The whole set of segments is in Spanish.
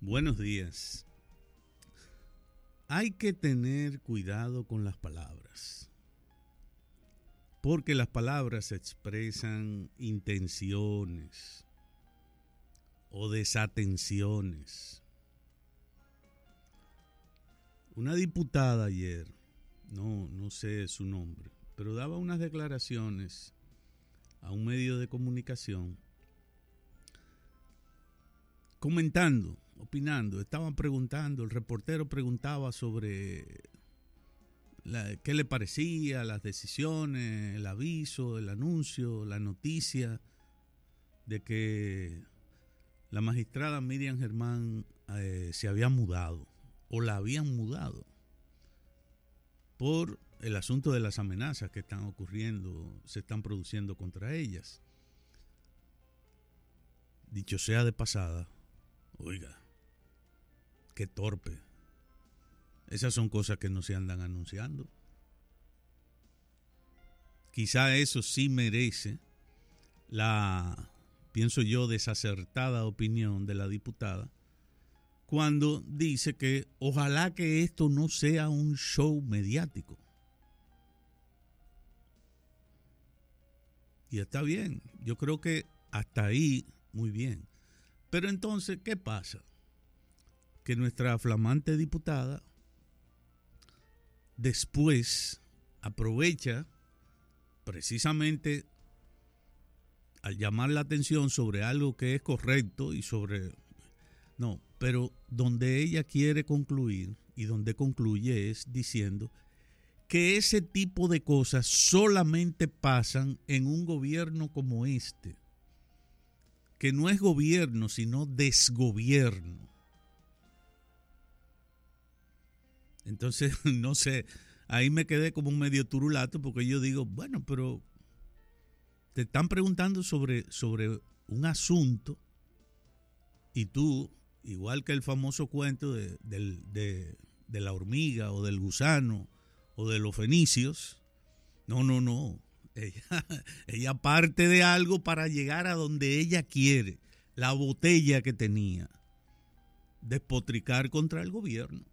Buenos días. Hay que tener cuidado con las palabras, porque las palabras expresan intenciones o desatenciones. Una diputada ayer, no sé su nombre, pero daba unas declaraciones a un medio de comunicación comentando, opinando, estaban preguntando, el reportero preguntaba sobre qué le parecía, las decisiones, el aviso, el anuncio, la noticia de que la magistrada Miriam Germán se había mudado o la habían mudado por el asunto de las amenazas que están ocurriendo, se están produciendo contra ellas. Dicho sea de pasada, oiga, qué torpe. Esas son cosas que no se andan anunciando. Quizá eso sí merece la, pienso yo, desacertada opinión de la diputada cuando dice que ojalá que esto no sea un show mediático. Y está bien, yo creo que hasta ahí muy bien. Pero entonces, ¿qué pasa? Que nuestra flamante diputada después aprovecha precisamente al llamar la atención sobre algo que es correcto y sobre... No, pero donde ella quiere concluir y donde concluye es diciendo que ese tipo de cosas solamente pasan en un gobierno como este, que no es gobierno sino desgobierno. Entonces, no sé, ahí me quedé como un medio turulato porque yo digo, bueno, pero te están preguntando sobre un asunto y tú, igual que el famoso cuento de la hormiga o del gusano o de los fenicios, no. Ella parte de algo para llegar a donde ella quiere, la botella que tenía, despotricar contra el gobierno.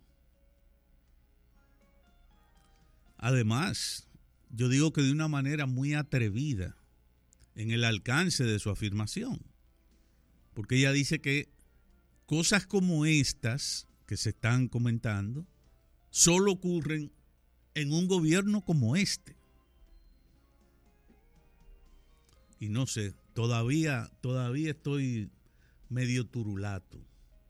Además, yo digo que de una manera muy atrevida en el alcance de su afirmación, porque ella dice que cosas como estas que se están comentando solo ocurren en un gobierno como este. Y no sé, todavía estoy medio turulato.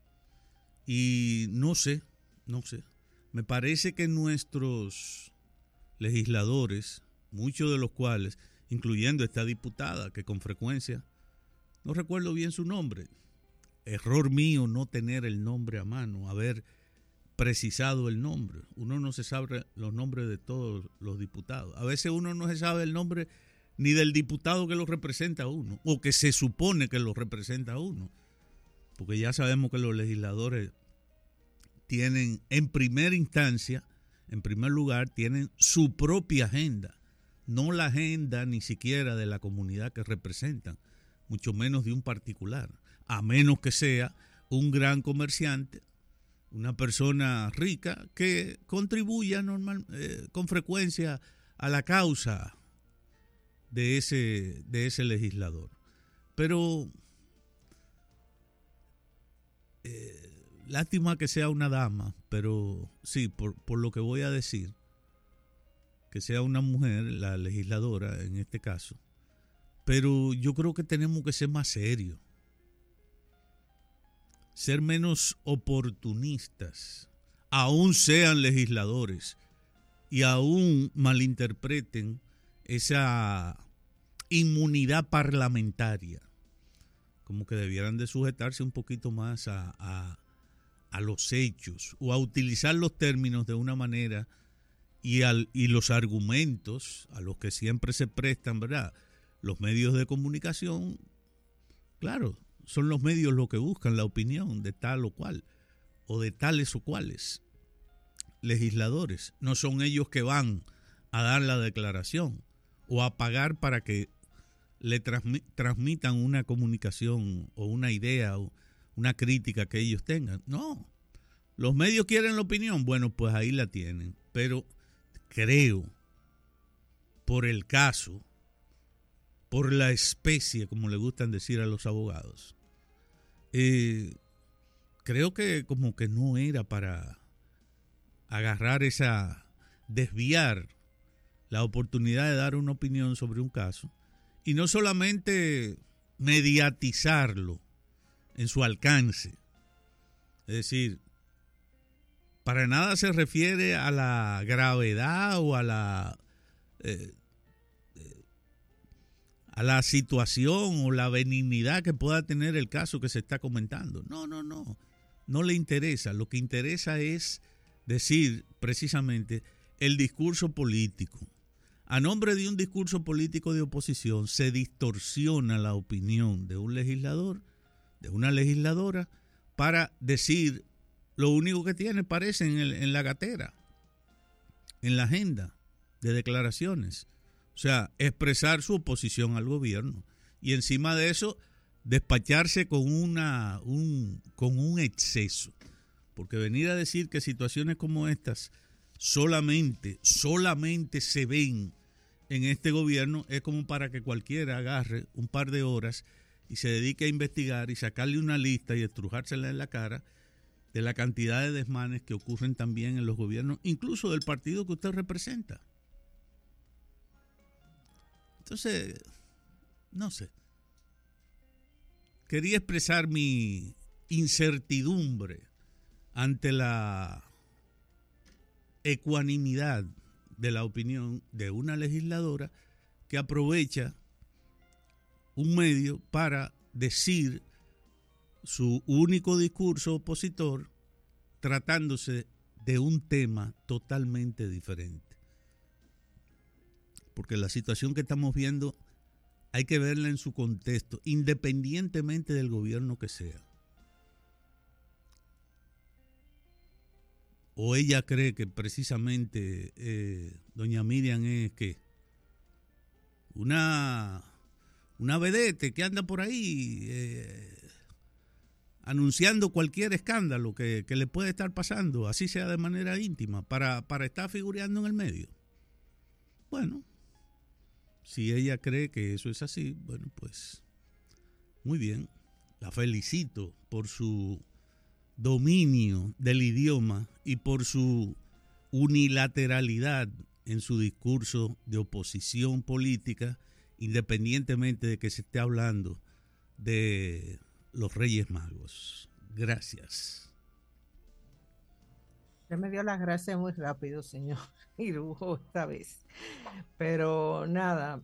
Y no sé. Me parece que nuestros legisladores, muchos de los cuales, incluyendo esta diputada, que con frecuencia, no recuerdo bien su nombre, error mío no tener el nombre a mano, haber precisado el nombre. Uno no se sabe los nombres de todos los diputados. A veces uno no se sabe el nombre ni del diputado que lo representa a uno, o que se supone que lo representa a uno. Porque ya sabemos que los legisladores tienen, en primera instancia, en primer lugar, tienen su propia agenda, no la agenda ni siquiera de la comunidad que representan, mucho menos de un particular, a menos que sea un gran comerciante, una persona rica que contribuya con frecuencia a la causa de ese legislador. Pero lástima que sea una dama, pero sí, por lo que voy a decir, que sea una mujer, la legisladora en este caso, pero yo creo que tenemos que ser más serios, ser menos oportunistas, aún sean legisladores y aún malinterpreten esa inmunidad parlamentaria, como que debieran de sujetarse un poquito más a los hechos o a utilizar los términos de una manera y los argumentos a los que siempre se prestan, ¿verdad? Los medios de comunicación, claro, son los medios los que buscan la opinión de tal o cual, o de tales o cuales legisladores. No son ellos que van a dar la declaración o a pagar para que le transmitan una comunicación o una idea o una crítica que ellos tengan. No, los medios quieren la opinión, bueno, pues ahí la tienen, pero creo, por el caso, por la especie, como le gustan decir a los abogados, creo que como que no era para agarrar desviar la oportunidad de dar una opinión sobre un caso y no solamente mediatizarlo en su alcance. Es decir, para nada se refiere a la gravedad o a la situación o la benignidad que pueda tener el caso que se está comentando. No le interesa. Lo que interesa es decir precisamente el discurso político. A nombre de un discurso político de oposición se distorsiona la opinión de un legislador, de una legisladora, para decir lo único que tiene, parece, en la gatera, en la agenda de declaraciones. O sea, expresar su oposición al gobierno. Y encima de eso, despacharse con un exceso. Porque venir a decir que situaciones como estas solamente se ven en este gobierno es como para que cualquiera agarre un par de horas y se dedique a investigar y sacarle una lista y estrujársela en la cara de la cantidad de desmanes que ocurren también en los gobiernos, incluso del partido que usted representa. Entonces, no sé. Quería expresar mi incertidumbre ante la ecuanimidad de la opinión de una legisladora que aprovecha un medio para decir su único discurso opositor tratándose de un tema totalmente diferente. Porque la situación que estamos viendo hay que verla en su contexto, independientemente del gobierno que sea. ¿O ella cree que precisamente doña Miriam es que una vedette que anda por ahí anunciando cualquier escándalo que le puede estar pasando, así sea de manera íntima, para estar figureando en el medio? Bueno, si ella cree que eso es así, bueno, pues muy bien, la felicito por su dominio del idioma y por su unilateralidad en su discurso de oposición política, independientemente de que se esté hablando de los Reyes Magos. Gracias. Usted me dio las gracias muy rápido, señor Irujo, esta vez. Pero nada,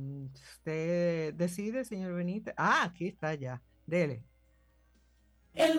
usted decide, señor Benítez. Ah, aquí está ya. Dele.